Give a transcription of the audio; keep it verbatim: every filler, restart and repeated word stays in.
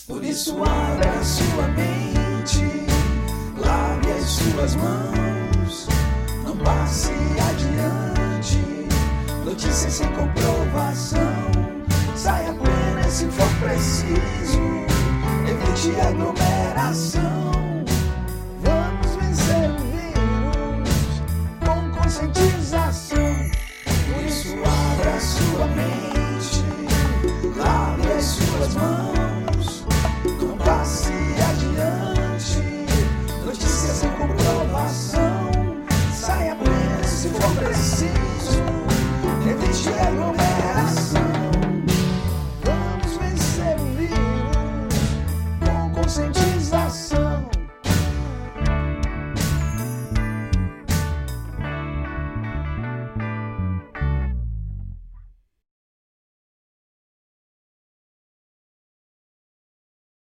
Por isso abra a sua mente, lave as suas mãos, não passe adiante notícias sem comprovação. Sai apenas se for preciso, evite aglomeração. Vamos vencer o vírus com conscientização. Por isso abra a sua mente, lave as suas mãos, não passe